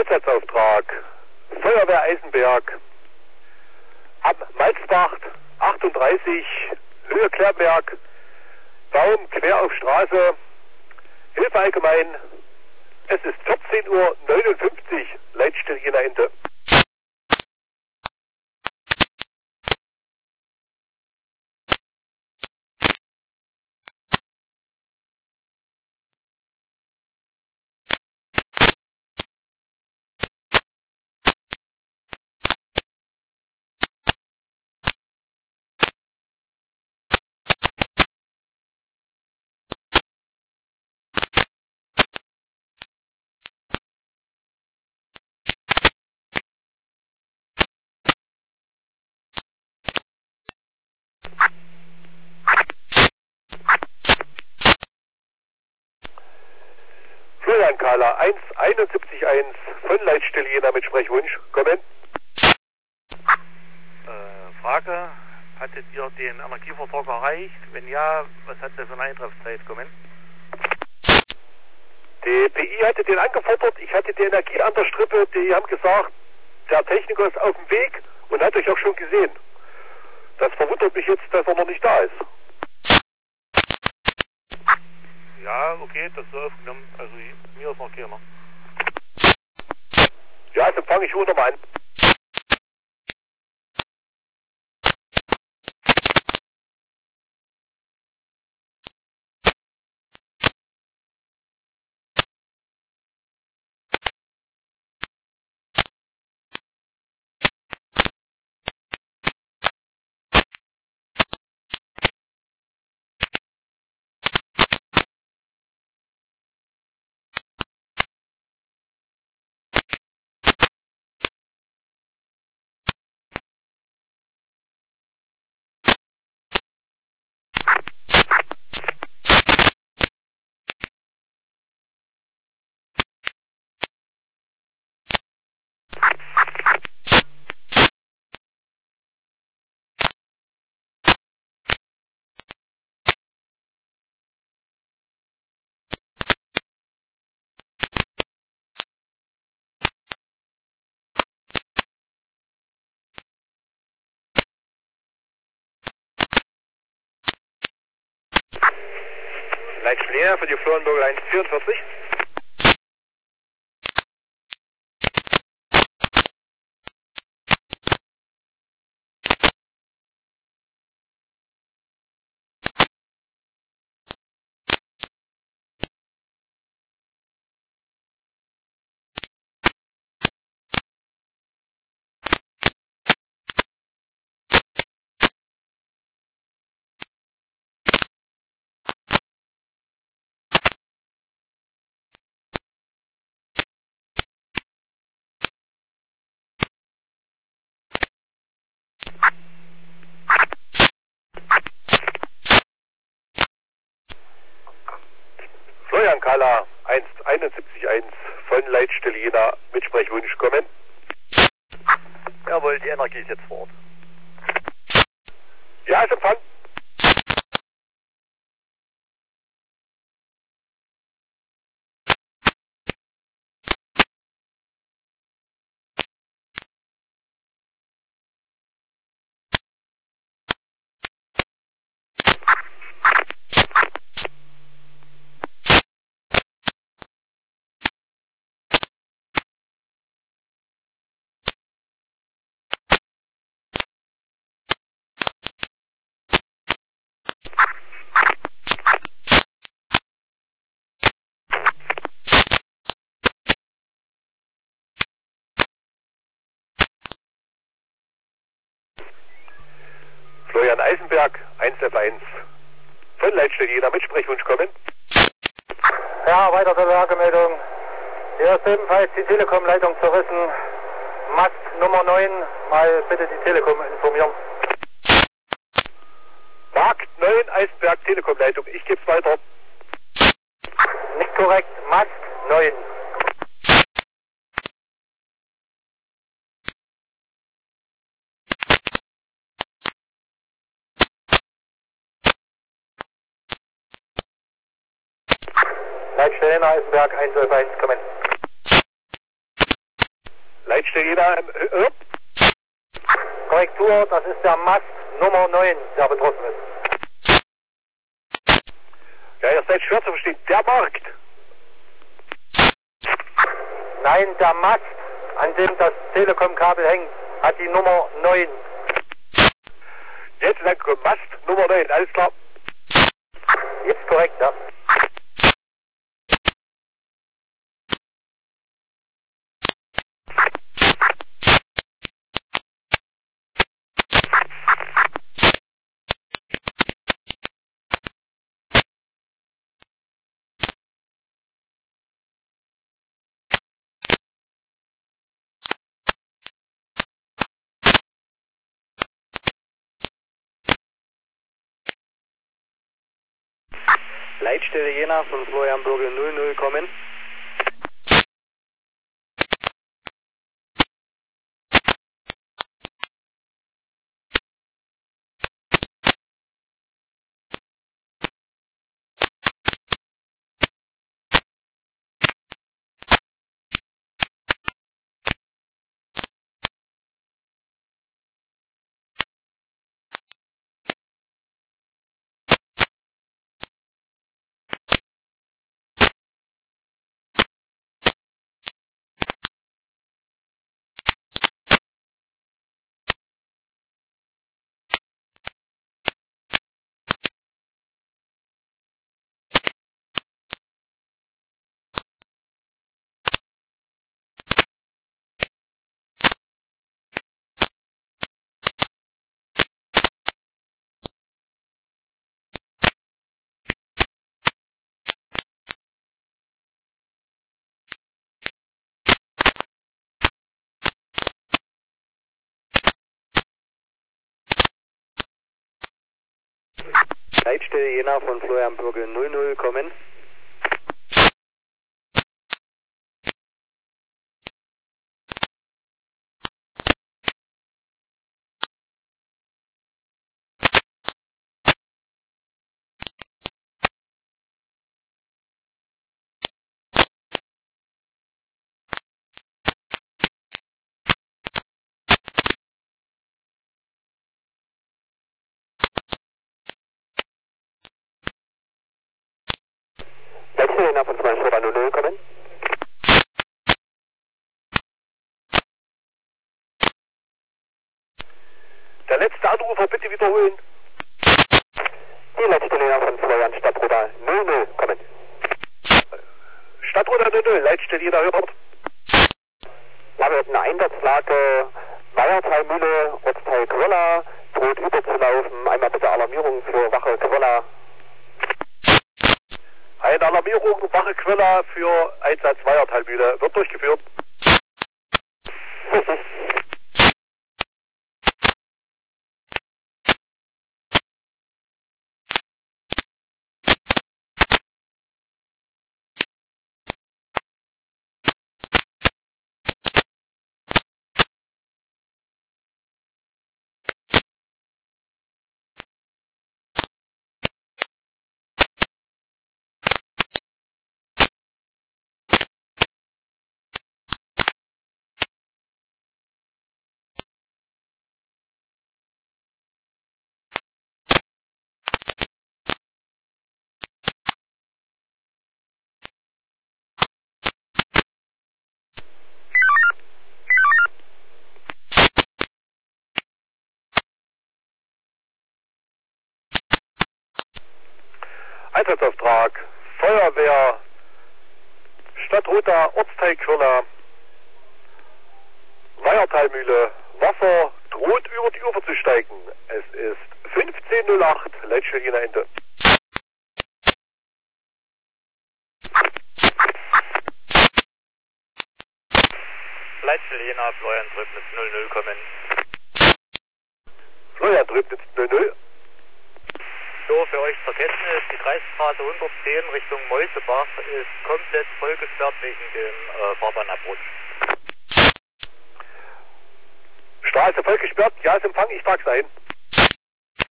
Einsatzauftrag Feuerwehr Eisenberg am Malzbach 38, Höhe Klärberg, Baum quer auf Straße, Hilfe allgemein. Es ist 14:59 Uhr, Leitstelle Jena Ende. Florian Kahler 171.1 von Leitstelle Jena mit Sprechwunsch. Kommen. Frage, hattet ihr den Energieversorger erreicht? Wenn ja, was hat der für eine Eintreffzeit? Kommen. Die PI hatte den angefordert, ich hatte die Energie an der Strippe, die haben gesagt, der Techniker ist auf dem Weg und hat euch auch schon gesehen. Das verwundert mich jetzt, dass er noch nicht da ist. Ja, okay, das ist aufgenommen. Also mir ist noch keiner. Ja, dann fange ich schon nochmal an. Leitstelle Jena für die Florenburger 144. Florian Kahler 171.1 von Leitstelle Jena mit Sprechwunsch. Kommen. Jawohl, die Energie ist jetzt vor Ort. Ja, ist empfangen. Florian Eisenberg 1F1 von Leitstelle Jena mit Sprechwunsch. Kommen. Ja, weiter zur Lagemeldung. Hier ist ebenfalls die Telekom-Leitung zerrissen. Mast Nummer 9, mal bitte die Telekom informieren. Markt 9, Eisenberg, Telekom-Leitung. Ich gebe es weiter. Nicht korrekt, Mast 9. Leitstelle Eisenberg 111, kommen. Leitstelle Jena, hört? Korrektur, das ist der Mast Nummer 9, der betroffen ist. Ja, ihr seid schwer zu verstehen. Der Markt. Nein, der Mast, an dem das Telekom-Kabel hängt, hat die Nummer 9. Jetzt ist angekommen, Mast Nummer 9, alles klar. Jetzt korrekt, ja. Leitstelle Jena von Florian Bürgel 00 kommen. Leitstelle Jena von Florian Bürgel 00 kommen. Leitstelle Jena von Florian 00 kommen. Der letzte Anrufer bitte wiederholen. Die Leitstelle Jena von Florian Stadtruder 00 kommen. Stadtruder 00, Leitstelle Jena, hört. Wir haben eine Einsatzlage, Weihertalmühle, Ortsteil Quella, droht überzulaufen. Einmal bitte Alarmierung für Wache Quella. Eine Alarmierung, Wache Quella für Einsatz Weihertalmühle wird durchgeführt. Einsatzauftrag, Feuerwehr, Stadtruder, Ortsteil Quella, Weihertalmühle, Wasser droht über die Ufer zu steigen. Es ist 15:08, Leitstelle Jena Ende. Leitstelle Jena, Florian Tröbnitz 00 kommen. Florian Tröbnitz 00. So, für euch zur Kenntnis, die Kreisstraße 110 Richtung Mäusebach ist komplett vollgesperrt wegen dem Fahrbahnabrutsch. Straße voll gesperrt, ja, ist Empfang, ich trag's ein.